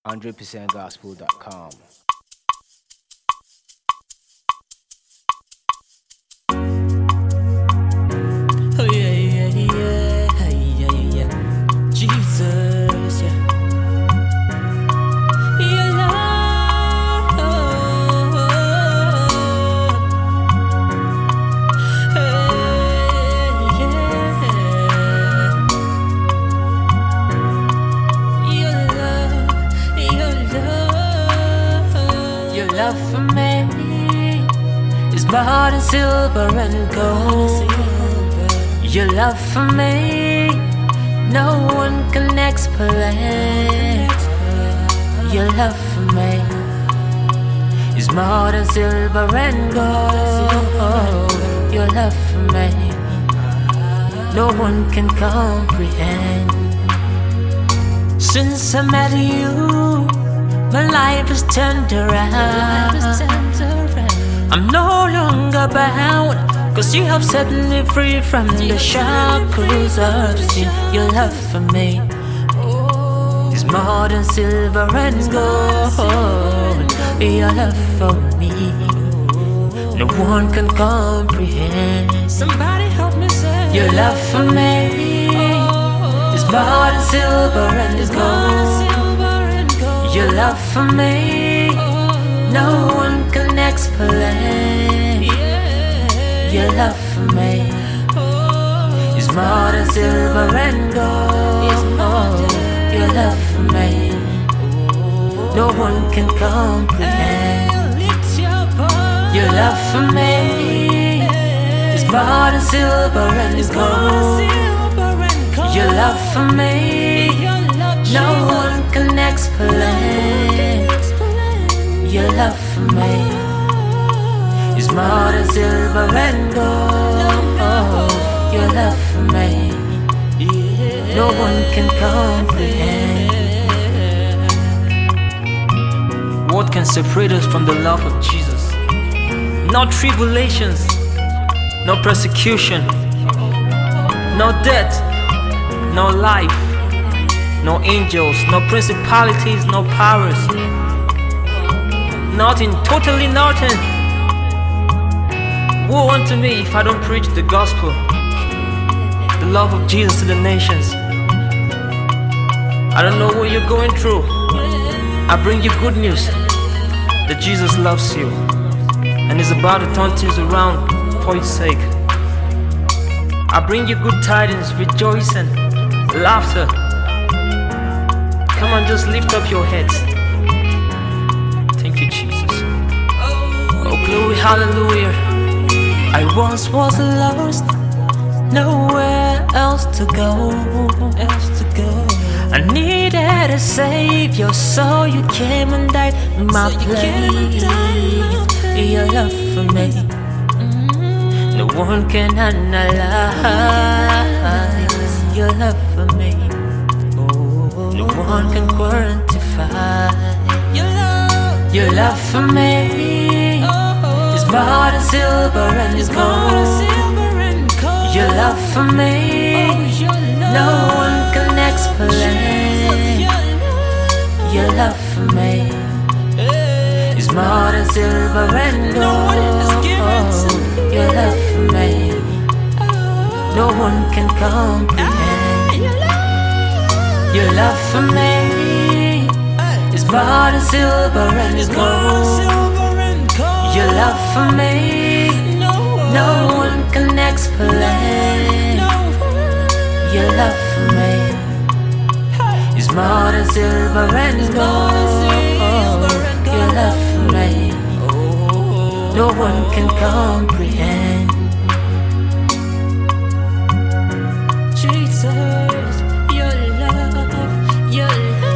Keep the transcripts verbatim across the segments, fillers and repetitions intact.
one hundred percent gospel dot com. Oh yeah, yeah, yeah, yeah, yeah. Jesus, yeah. Your love, hey, yeah. Your love, your love, your love for me is more than silver and gold. Your love for me, no one can explain. Your love for me is more than silver and gold. Your love for me, no one can comprehend. Since I met you, my life has turned around. I'm no longer bound, 'cause you have set me free from the shackles of sin. Your love for me is more than silver and gold. Your love for me, no one can comprehend. Somebody help me say, your love for me is more than silver and gold. Your love for me, no one can explain. Your love for me is more than silver and gold. Your love for me, no one can comprehend. Your love for me is more than silver and gold. Your love for me, no one can explain. Your love for me is more than silver and gold. Your love for me, no one can comprehend. What can separate us from the love of Jesus? No tribulations, no persecution, no death, no life, no angels, no principalities, no powers. Nothing, totally nothing. Woe unto me if I don't preach the gospel, the love of Jesus to the nations. I don't know what you're going through. I bring you good news that Jesus loves you and is about to turn things around for his sake. I bring you good tidings, rejoicing, laughter. Come on, just lift up your heads. Thank you, Jesus. Oh, glory, hallelujah. I once was lost, nowhere else to go, else to go. I needed a savior, so you came and died in my place. Your love for me, no one can analyze. Your love for me, no one can quantify. Your love for me is more than silver and gold. Your love for me, no one can explain. Your love for me is more than silver and gold. Your love for me, no one can comprehend. Your love for me is more than silver and gold. Your love for me, no one can explain. Your love for me is more than silver and gold. Your love for me, no one can comprehend. Jesus, your love, your love.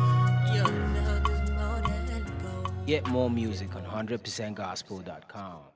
Get more music on one hundred percent gospel dot com.